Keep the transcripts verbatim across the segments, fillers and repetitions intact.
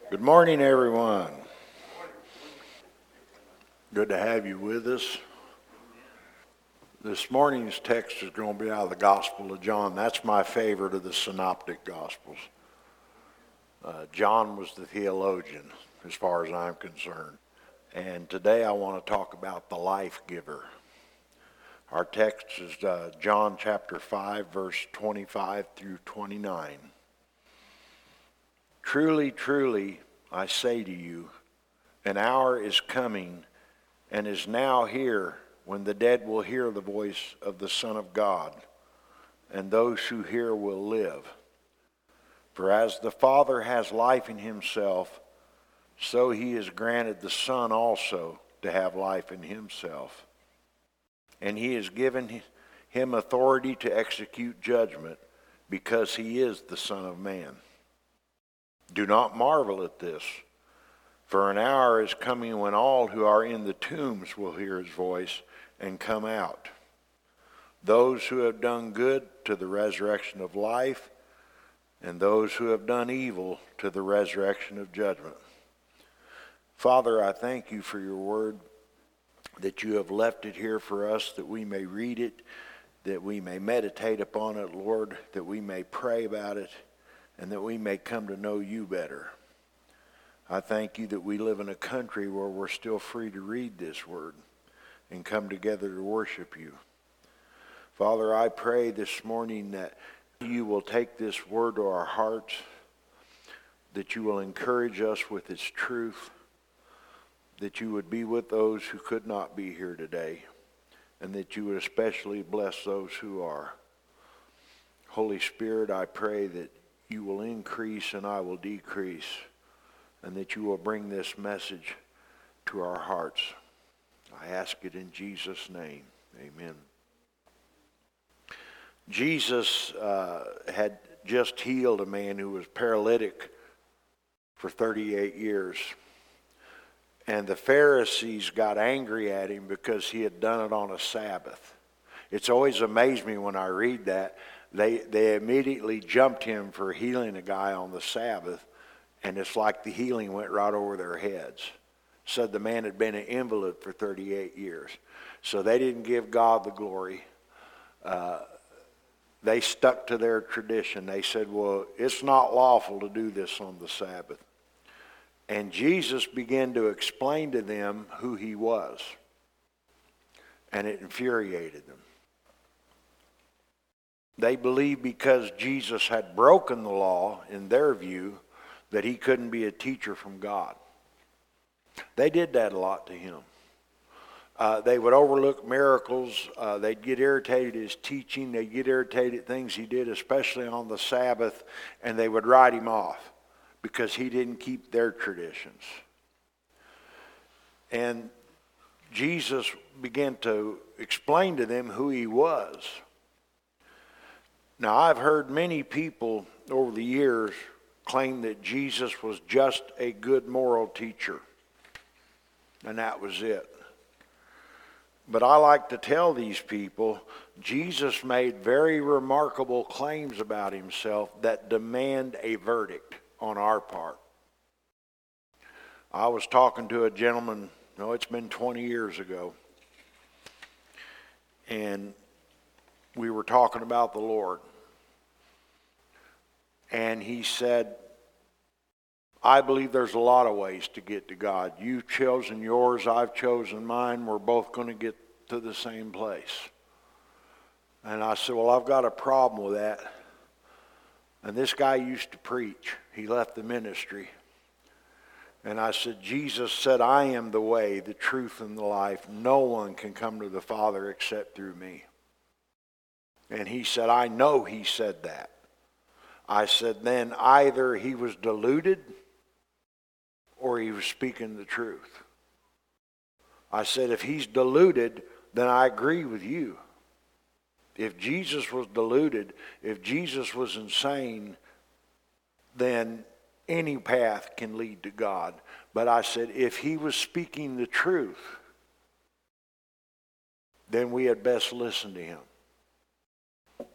Good morning, everyone. Good to have you with us. This morning's text is going to be out of the Gospel of John. That's my favorite of the synoptic Gospels. Uh, John was the theologian, as far as I'm concerned. And today I want to talk about the life giver. Our text is uh, John chapter five, verse twenty-five through twenty-nine. Truly, truly, I say to you, an hour is coming and is now here when the dead will hear the voice of the Son of God, and those who hear will live. For as the Father has life in himself, so he has granted the Son also to have life in himself. And he has given him authority to execute judgment, because he is the Son of Man. Do not marvel at this, for an hour is coming when all who are in the tombs will hear his voice and come out. Those who have done good to the resurrection of life, and those who have done evil to the resurrection of judgment. Father, I thank you for your word, that you have left it here for us, that we may read it, that we may meditate upon it, Lord, that we may pray about it, and that we may come to know you better. I thank you that we live in a country where we're still free to read this word and come together to worship you. Father, I pray this morning that you will take this word to our hearts, that you will encourage us with its truth, that you would be with those who could not be here today, and that you would especially bless those who are. Holy Spirit, I pray that you will increase and I will decrease, and that you will bring this message to our hearts. I ask it in Jesus' name. Amen. Jesus uh, had just healed a man who was paralytic for thirty-eight years. And the Pharisees got angry at him because he had done it on a Sabbath. It's always amazed me when I read that. They, they immediately jumped him for healing a guy on the Sabbath. And it's like the healing went right over their heads. Said the man had been an invalid for thirty-eight years. So they didn't give God the glory. Uh, they stuck to their tradition. They said, well, it's not lawful to do this on the Sabbath. And Jesus began to explain to them who he was. And it infuriated them. They believed because Jesus had broken the law, in their view, that he couldn't be a teacher from God. They did that a lot to him. Uh, they would overlook miracles. Uh, they'd get irritated at his teaching. They'd get irritated at things he did, especially on the Sabbath, and they would write him off because he didn't keep their traditions. And Jesus began to explain to them who he was. Now, I've heard many people over the years claim that Jesus was just a good moral teacher, and that was it. But I like to tell these people, Jesus made very remarkable claims about himself that demand a verdict on our part. I was talking to a gentleman, no, it's been twenty years ago, and we were talking about the Lord. And he said, I believe there's a lot of ways to get to God. You've chosen yours, I've chosen mine. We're both going to get to the same place. And I said, well, I've got a problem with that. And this guy used to preach. He left the ministry. And I said, Jesus said, I am the way, the truth, and the life. No one can come to the Father except through me. And he said, I know he said that. I said, then either he was deluded or he was speaking the truth. I said, if he's deluded, then I agree with you. If Jesus was deluded, if Jesus was insane, then any path can lead to God. But I said, if he was speaking the truth, then we had best listen to him.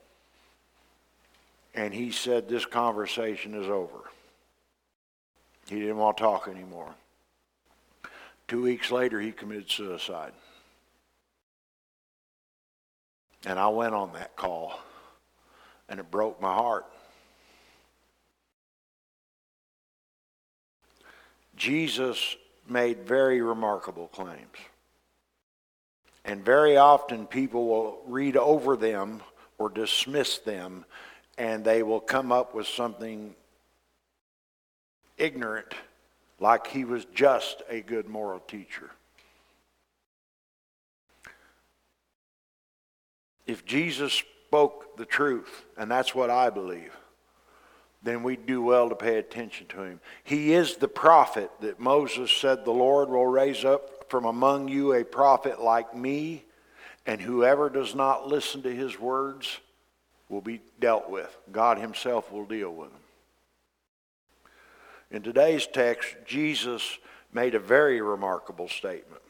And he said, this conversation is over. He didn't want to talk anymore. Two weeks later, he committed suicide. And I went on that call, and it broke my heart. Jesus made very remarkable claims. And very often people will read over them or dismiss them, and they will come up with something ignorant, like he was just a good moral teacher. If Jesus spoke the truth, and that's what I believe, then we'd do well to pay attention to him. He is the prophet that Moses said, the Lord will raise up from among you a prophet like me, and whoever does not listen to his words will be dealt with. God himself will deal with them. In today's text, Jesus made a very remarkable statement.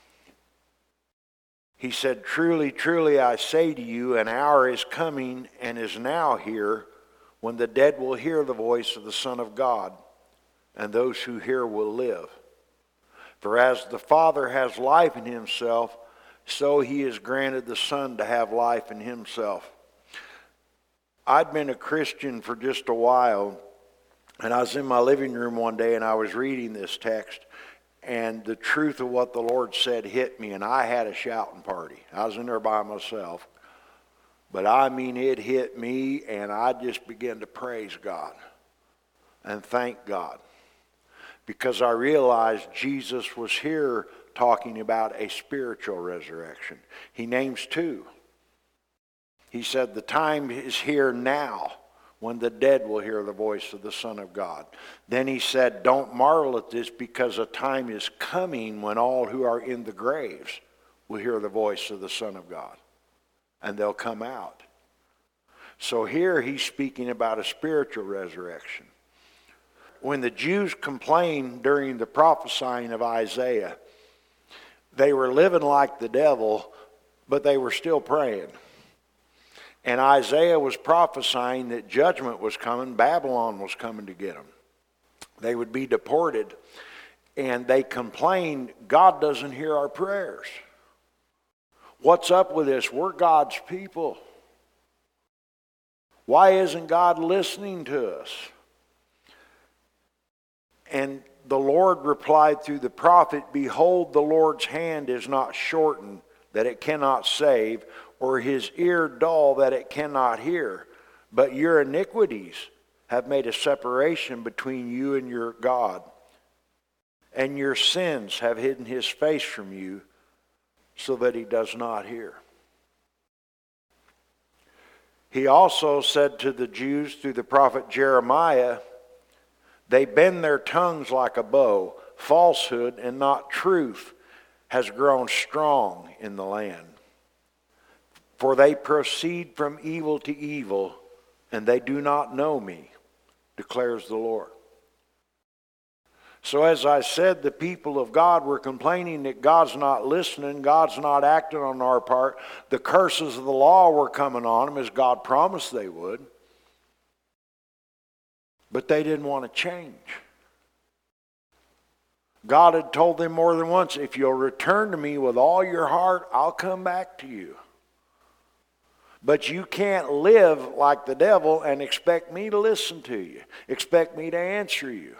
He said, truly, truly, I say to you, an hour is coming and is now here when the dead will hear the voice of the Son of God, and those who hear will live. For as the Father has life in himself, so he has granted the Son to have life in himself. I'd been a Christian for just a while, and I was in my living room one day and I was reading this text, and the truth of what the Lord said hit me, and I had a shouting party. I was in there by myself. But I mean, it hit me, and I just began to praise God and thank God, because I realized Jesus was here talking about a spiritual resurrection. He names two. He said, the time is here now when the dead will hear the voice of the Son of God. Then he said, don't marvel at this, because a time is coming when all who are in the graves will hear the voice of the Son of God, and they'll come out. So here he's speaking about a spiritual resurrection. When the Jews complained during the prophesying of Isaiah, they were living like the devil, but they were still praying. And Isaiah was prophesying that judgment was coming, Babylon was coming to get them. They would be deported, and they complained, God doesn't hear our prayers. What's up with this? We're God's people. Why isn't God listening to us? And the Lord replied through the prophet, behold, the Lord's hand is not shortened, that it cannot save, or his ear dull, that it cannot hear. But your iniquities have made a separation between you and your God, and your sins have hidden his face from you, so that he does not hear. He also said to the Jews through the prophet Jeremiah, they bend their tongues like a bow. Falsehood and not truth has grown strong in the land. For they proceed from evil to evil, and they do not know me, declares the Lord. So as I said, the people of God were complaining that God's not listening, God's not acting on our part. The curses of the law were coming on them as God promised they would. But they didn't want to change. God had told them more than once, if you'll return to me with all your heart, I'll come back to you. But you can't live like the devil and expect me to listen to you, expect me to answer you.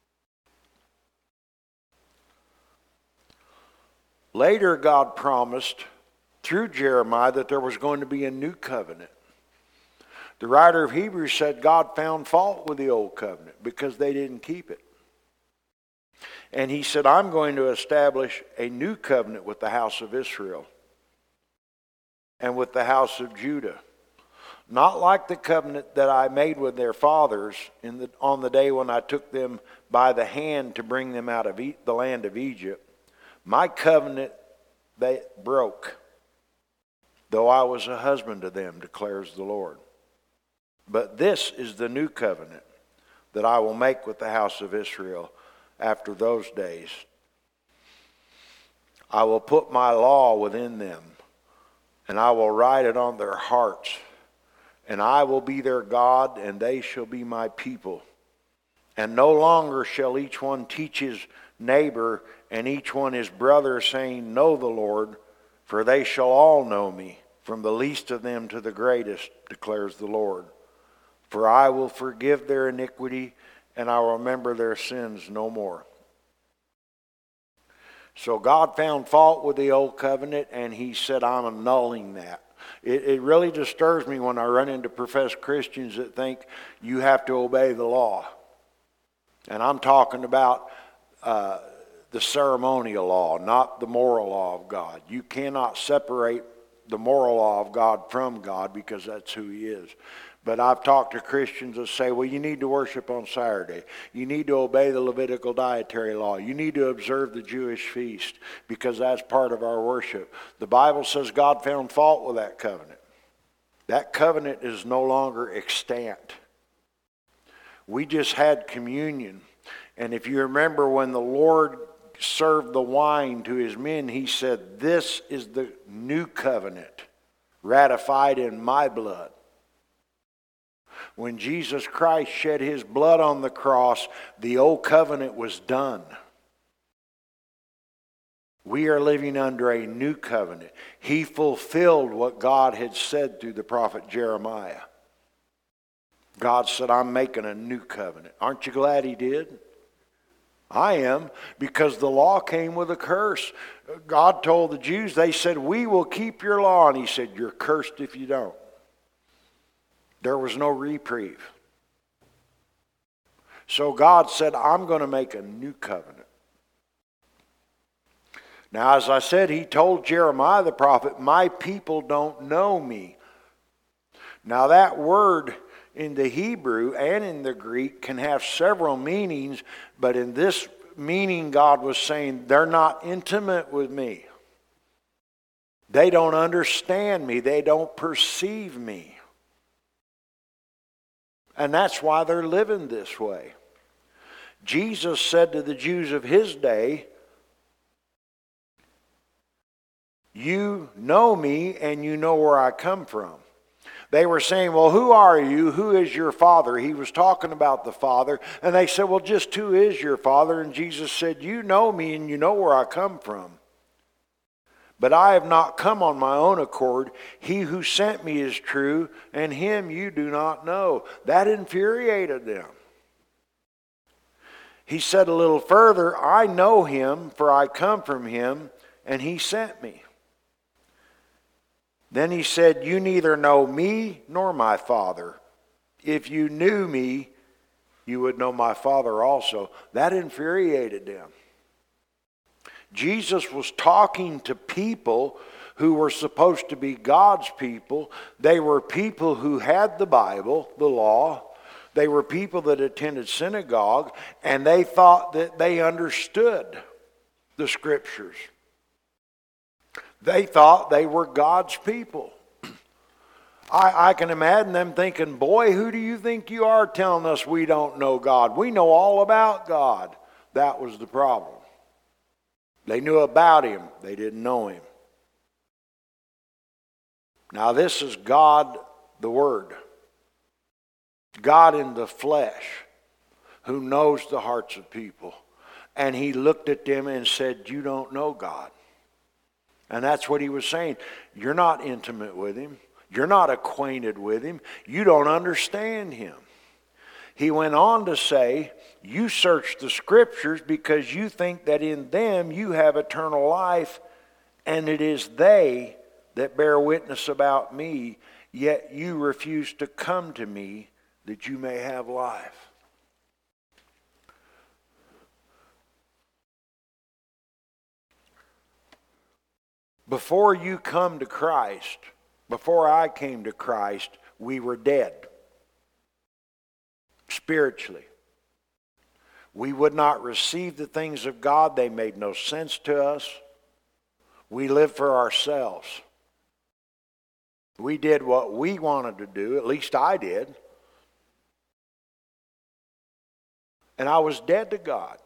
Later, God promised through Jeremiah that there was going to be a new covenant. The writer of Hebrews said God found fault with the old covenant because they didn't keep it. And he said, I'm going to establish a new covenant with the house of Israel and with the house of Judah. Not like the covenant that I made with their fathers in the, on the day when I took them by the hand to bring them out of e- the land of Egypt. My covenant they broke, though I was a husband to them, declares the Lord. But this is the new covenant that I will make with the house of Israel after those days. I will put my law within them, and I will write it on their hearts, and I will be their God, and they shall be my people. And no longer shall each one teach his neighbor and each one his brother, saying, Know the Lord, for they shall all know me, from the least of them to the greatest, declares the Lord. For I will forgive their iniquity, and I will remember their sins no more. So God found fault with the old covenant, and he said, I'm annulling that. It, it really disturbs me when I run into professed Christians that think you have to obey the law. And I'm talking about uh, the ceremonial law, not the moral law of God. You cannot separate the moral law of God from God because that's who he is. But I've talked to Christians that say, well, you need to worship on Saturday. You need to obey the Levitical dietary law. You need to observe the Jewish feast because that's part of our worship. The Bible says God found fault with that covenant. That covenant is no longer extant. We just had communion. And if you remember when the Lord served the wine to his men, he said, this is the new covenant ratified in my blood. When Jesus Christ shed his blood on the cross, the old covenant was done. We are living under a new covenant. He fulfilled what God had said through the prophet Jeremiah. God said, I'm making a new covenant. Aren't you glad he did? I am, because the law came with a curse. God told the Jews, they said, we will keep your law. And he said, you're cursed if you don't. There was no reprieve. So God said, I'm going to make a new covenant. Now, as I said, he told Jeremiah the prophet, my people don't know me. Now, that word in the Hebrew and in the Greek can have several meanings, but in this meaning, God was saying, they're not intimate with me. They don't understand me. They don't perceive me. And that's why they're living this way. Jesus said to the Jews of his day, you know me and you know where I come from. They were saying, well, who are you? Who is your father? He was talking about the Father. And they said, well, just who is your father? And Jesus said, you know me and you know where I come from. But I have not come on my own accord. He who sent me is true, and him you do not know. That infuriated them. He said a little further, I know him, for I come from him, and he sent me. Then he said, you neither know me nor my Father. If you knew me, you would know my Father also. That infuriated them. Jesus was talking to people who were supposed to be God's people. They were people who had the Bible, the law. They were people that attended synagogue, and they thought that they understood the Scriptures. They thought they were God's people. I, I can imagine them thinking, boy, who do you think you are telling us we don't know God? We know all about God. That was the problem. They knew about him. They didn't know him. Now this is God, the Word. God in the flesh, who knows the hearts of people. And he looked at them and said, you don't know God. And that's what he was saying. You're not intimate with him. You're not acquainted with him. You don't understand him. He went on to say, you search the Scriptures because you think that in them you have eternal life, and it is they that bear witness about me, yet you refuse to come to me that you may have life. Before you come to Christ, before I came to Christ, we were dead. Spiritually. We would not receive the things of God. They made no sense to us. We lived for ourselves. We did what we wanted to do, at least I did. And I was dead to God.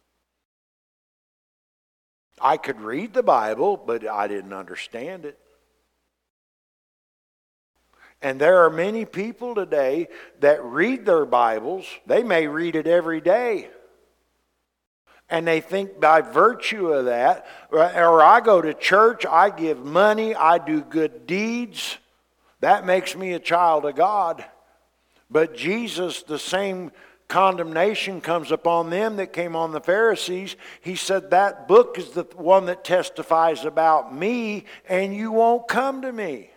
I could read the Bible, but I didn't understand it. And there are many people today that read their Bibles. They may read it every day. And they think by virtue of that, or I go to church, I give money, I do good deeds, that makes me a child of God. But Jesus, the same condemnation comes upon them that came on the Pharisees. He said, that book is the one that testifies about me, and you won't come to me.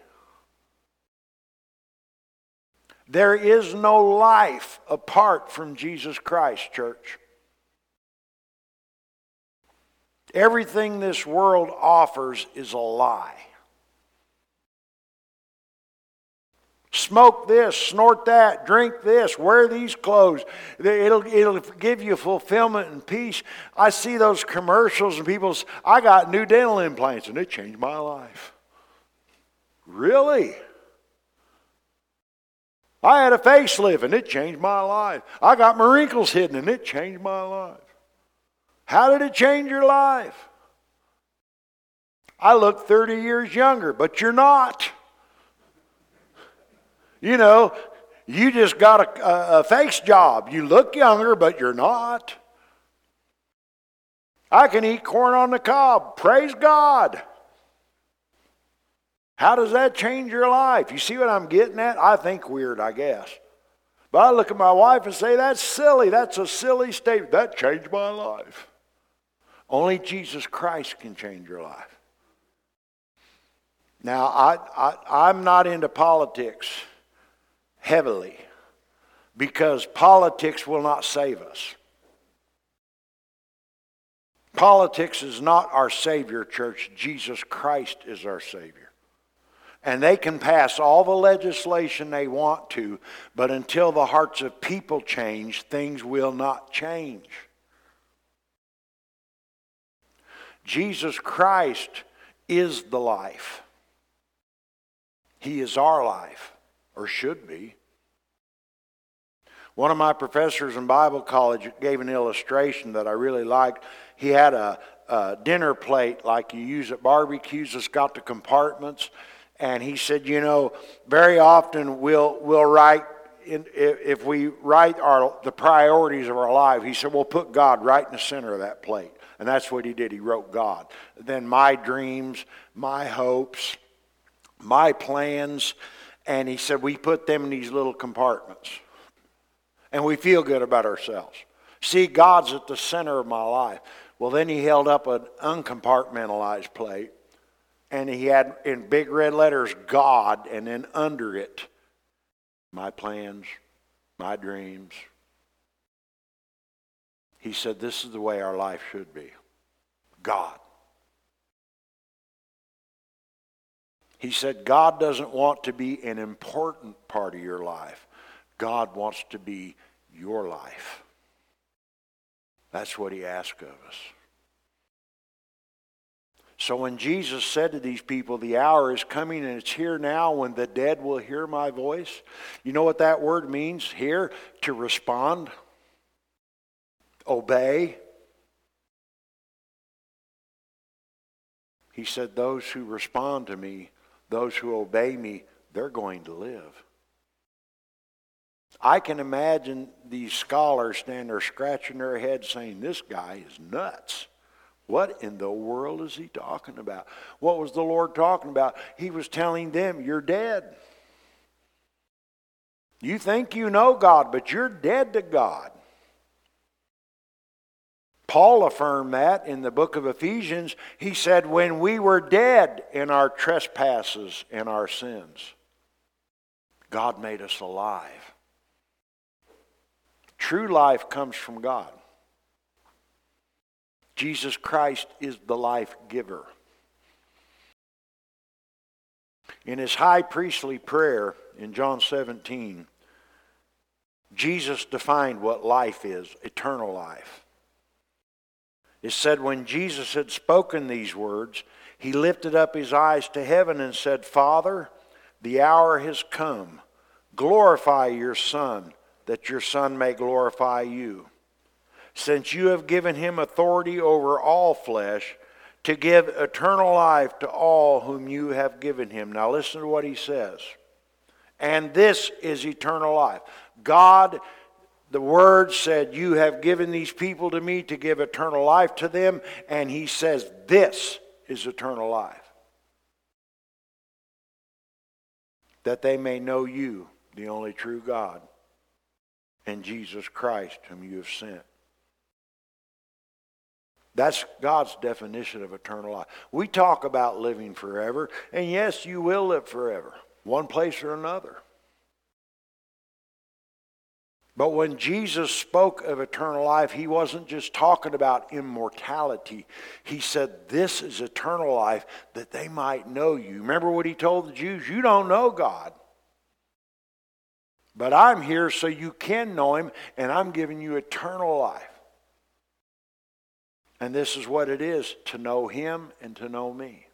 There is no life apart from Jesus Christ, church. Everything this world offers is a lie. Smoke this, snort that, drink this, wear these clothes. It'll, it'll give you fulfillment and peace. I see those commercials and people say, I got new dental implants and it changed my life. Really? I had a facelift and it changed my life. I got my wrinkles hidden and it changed my life. How did it change your life? I look thirty years younger, but you're not. You know, you just got a, a, a face job. You look younger, but you're not. I can eat corn on the cob. Praise God. How does that change your life? You see what I'm getting at? I think weird, I guess. But I look at my wife and say, that's silly. That's a silly statement. That changed my life. Only Jesus Christ can change your life. Now, I, I, I'm not into politics heavily because politics will not save us. Politics is not our Savior, church. Jesus Christ is our Savior. And they can pass all the legislation they want to, but until the hearts of people change, things will not change. Jesus Christ is the life. He is our life, or should be. One of my professors in Bible college gave an illustration that I really liked. He had a, a dinner plate like you use at barbecues. It's got the compartments. And he said, you know, very often we'll we'll write, in, if we write our the priorities of our life, he said, we'll put God right in the center of that plate. And that's what he did. He wrote God. Then my dreams, my hopes, my plans. And he said, we put them in these little compartments. And we feel good about ourselves. See, God's at the center of my life. Well, then he held up an uncompartmentalized plate. And he had in big red letters, God, and then under it, my plans, my dreams. He said, this is the way our life should be. God. He said, God doesn't want to be an important part of your life. God wants to be your life. That's what he asked of us. So when Jesus said to these people, the hour is coming and it's here now when the dead will hear my voice. You know what that word means here? To respond. Obey. He said, those who respond to me, those who obey me, they're going to live. I can imagine these scholars standing there scratching their heads saying, this guy is nuts. What in the world is he talking about? What was the Lord talking about? He was telling them, you're dead. You think you know God, but you're dead to God. Paul affirmed that in the book of Ephesians. He said, when we were dead in our trespasses and our sins, God made us alive. True life comes from God. Jesus Christ is the life giver. In his high priestly prayer in John seventeen, Jesus defined what life is, eternal life. It said when Jesus had spoken these words, he lifted up his eyes to heaven and said, Father, the hour has come. Glorify your Son, that your Son may glorify you. Since you have given him authority over all flesh, to give eternal life to all whom you have given him. Now listen to what he says. And this is eternal life. God, the Word said, you have given these people to me to give eternal life to them. And He says, this is eternal life. That they may know you, the only true God, and Jesus Christ, whom you have sent. That's God's definition of eternal life. We talk about living forever, and yes, you will live forever, one place or another. But when Jesus spoke of eternal life, He wasn't just talking about immortality. He said, this is eternal life, that they might know you. Remember what He told the Jews? You don't know God. But I'm here so you can know Him, and I'm giving you eternal life. And this is what it is, to know Him and to know me.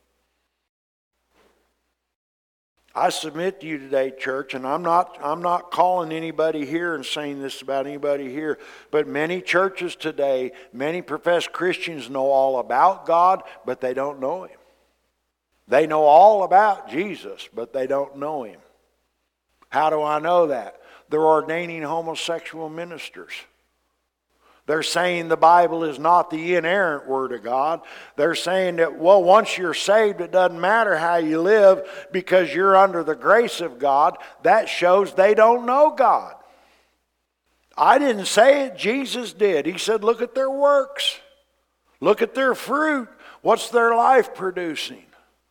I submit to you today, church, and I'm not, I'm not calling anybody here and saying this about anybody here, but many churches today, many professed Christians know all about God, but they don't know Him. They know all about Jesus, but they don't know Him. How do I know that? They're ordaining homosexual ministers. They're saying the Bible is not the inerrant Word of God. They're saying that, well, once you're saved, it doesn't matter how you live because you're under the grace of God. That shows they don't know God. I didn't say it, Jesus did. He said, look at their works. Look at their fruit. What's their life producing?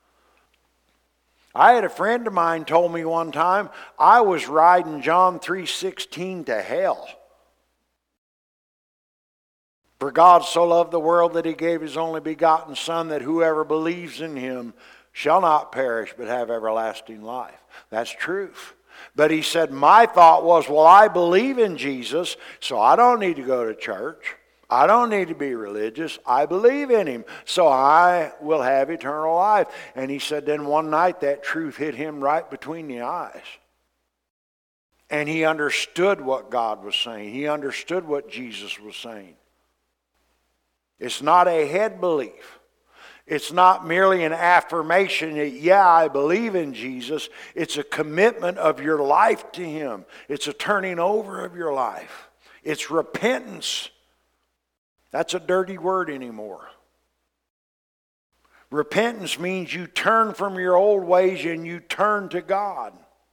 I had a friend of mine told me one time, I was riding John three sixteen to hell. For God so loved the world that He gave His only begotten Son, that whoever believes in Him shall not perish but have everlasting life. That's truth. But he said, my thought was, well, I believe in Jesus, so I don't need to go to church. I don't need to be religious. I believe in Him, so I will have eternal life. And he said, then one night that truth hit him right between the eyes. And he understood what God was saying. He understood what Jesus was saying. It's not a head belief. It's not merely an affirmation that, yeah, I believe in Jesus. It's a commitment of your life to Him. It's a turning over of your life. It's repentance. That's a dirty word anymore. Repentance means you turn from your old ways and you turn to God.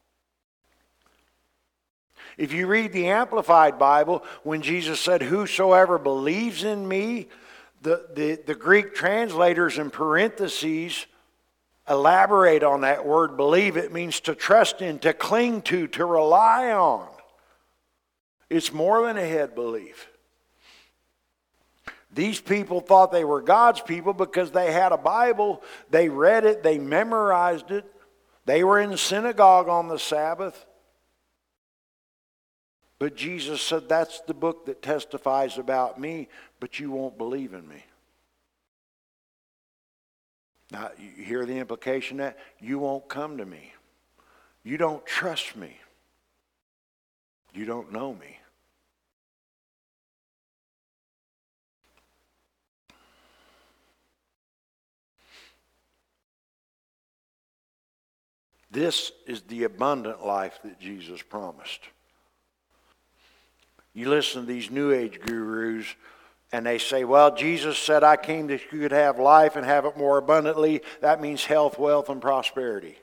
If you read the Amplified Bible, when Jesus said, whosoever believes in me, The, the, the Greek translators in parentheses elaborate on that word believe. It means to trust in, to cling to, to rely on. It's more than a head belief. These people thought they were God's people because they had a Bible. They read it. They memorized it. They were in the synagogue on the Sabbath. But Jesus said, that's the book that testifies about me, but you won't believe in me. Now, you hear the implication of that? You won't come to me. You don't trust me. You don't know me. This is the abundant life that Jesus promised. You listen to these New Age gurus, and they say, well, Jesus said, I came that you could have life and have it more abundantly. That means health, wealth, and prosperity.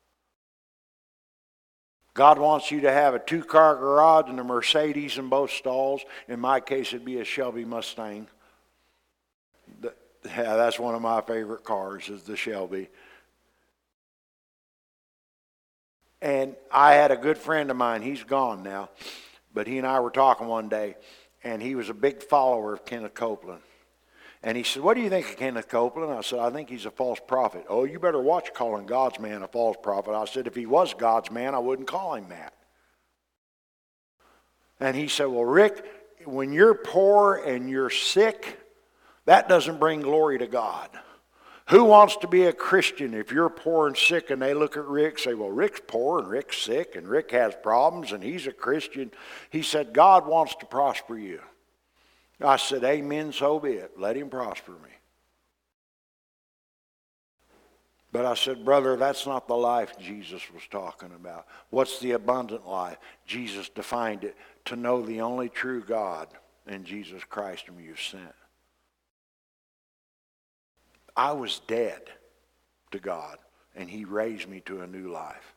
God wants you to have a two-car garage and a Mercedes in both stalls. In my case, it'd be a Shelby Mustang. Yeah, that's one of my favorite cars, is the Shelby. And I had a good friend of mine. He's gone now. But he and I were talking one day, and he was a big follower of Kenneth Copeland. And he said, what do you think of Kenneth Copeland? I said, I think he's a false prophet. Oh, you better watch calling God's man a false prophet. I said, if he was God's man, I wouldn't call him that. And he said, well, Rick, when you're poor and you're sick, that doesn't bring glory to God. Who wants to be a Christian if you're poor and sick and they look at Rick and say, well, Rick's poor and Rick's sick and Rick has problems and he's a Christian? He said, God wants to prosper you. I said, amen, so be it. Let Him prosper me. But I said, brother, that's not the life Jesus was talking about. What's the abundant life? Jesus defined it, to know the only true God and Jesus Christ whom you've sent. I was dead to God, and he raised me to a new life.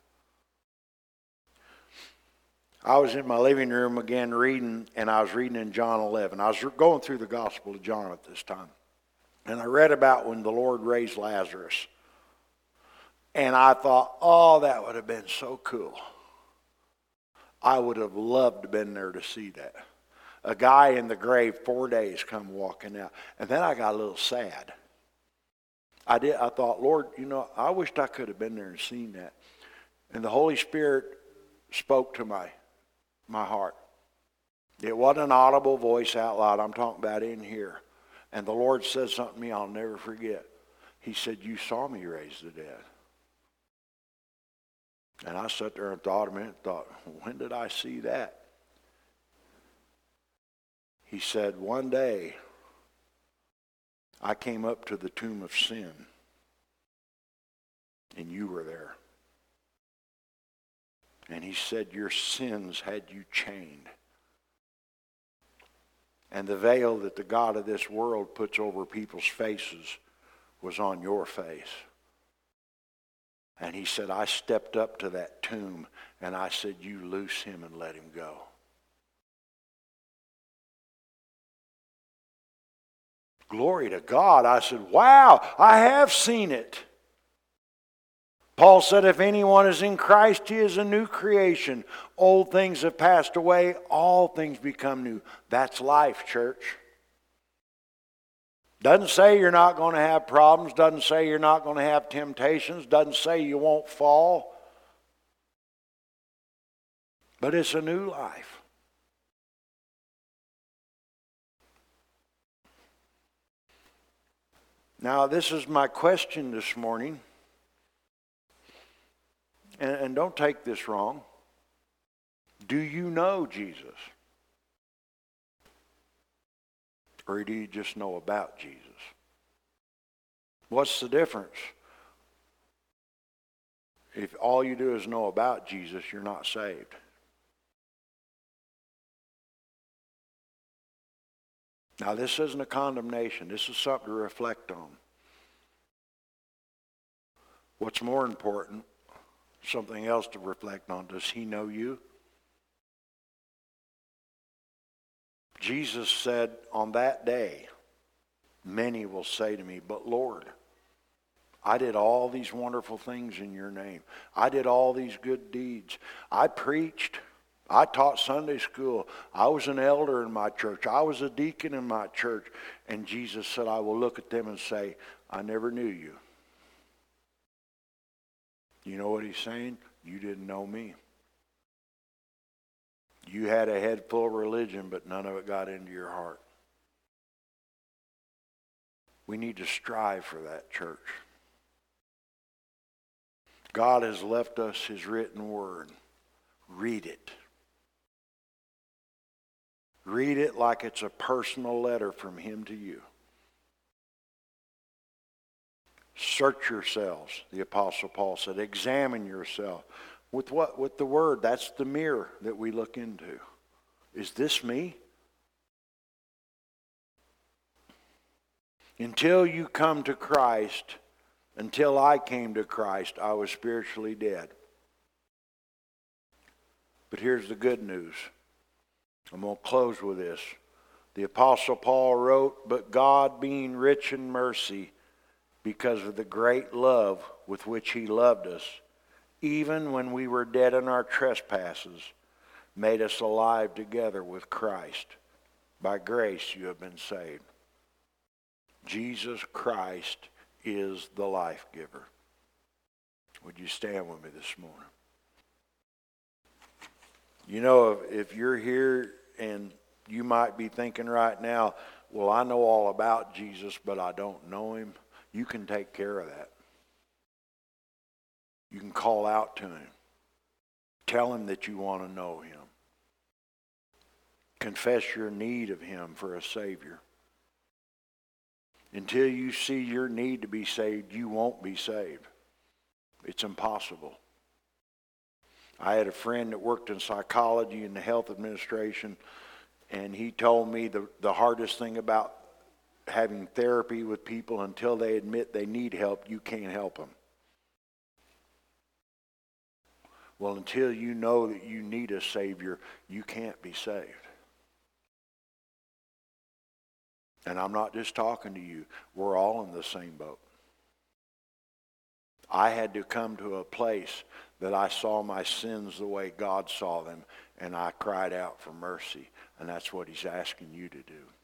I was in my living room again reading, and I was reading in John eleven. I was going through the Gospel of John at this time. And I read about when the Lord raised Lazarus. And I thought, oh, that would have been so cool. I would have loved to have been there to see that. A guy in the grave four days come walking out. And then I got a little sad. I did. I thought, Lord, you know, I wished I could have been there and seen that. And the Holy Spirit spoke to my, my heart. It wasn't an audible voice out loud. I'm talking about in here. And the Lord said something to me I'll never forget. He said, you saw me raise the dead. And I sat there and thought a minute, thought, when did I see that? He said, one day, I came up to the tomb of sin, and you were there. And he said, your sins had you chained. And the veil that the God of this world puts over people's faces was on your face. And he said, I stepped up to that tomb and I said, you loose him and let him go. Glory to God. I said, wow, I have seen it. Paul said, if anyone is in Christ, he is a new creation. Old things have passed away, all things become new. That's life, church. Doesn't say you're not going to have problems. Doesn't say you're not going to have temptations. Doesn't say you won't fall. But it's a new life. Now, this is my question this morning. And, and don't take this wrong. Do you know Jesus? Or do you just know about Jesus? What's the difference? If all you do is know about Jesus, you're not saved. Now, this isn't a condemnation. This is something to reflect on. What's more important, something else to reflect on, does he know you? Jesus said, on that day, many will say to me, but Lord, I did all these wonderful things in your name. I did all these good deeds. I preached. I taught Sunday school. I was an elder in my church. I was a deacon in my church. And Jesus said, I will look at them and say, I never knew you. You know what he's saying? You didn't know me. You had a head full of religion, but none of it got into your heart. We need to strive for that, church. God has left us his written word. Read it. Read it like it's a personal letter from him to you. Search yourselves, the Apostle Paul said. Examine yourself. With what? With the word. That's the mirror that we look into. Is this me? Until you come to Christ, until I came to Christ, I was spiritually dead. But here's the good news. I'm going to close with this. The Apostle Paul wrote, but God being rich in mercy, because of the great love with which he loved us, even when we were dead in our trespasses, made us alive together with Christ. By grace you have been saved. Jesus Christ is the life giver. Would you stand with me this morning? You know, if, if you're here and you might be thinking right now, well, I know all about Jesus, but I don't know him. You can take care of that. You can call out to him. Tell him that you want to know him. Confess your need of him for a Savior. Until you see your need to be saved, you won't be saved. It's impossible. I had a friend that worked in psychology and the health administration, and he told me the, the hardest thing about having therapy with people, until they admit they need help, you can't help them. Well, until you know that you need a Savior, you can't be saved. And I'm not just talking to you. We're all in the same boat. I had to come to a place that I saw my sins the way God saw them, and I cried out for mercy. And that's what he's asking you to do.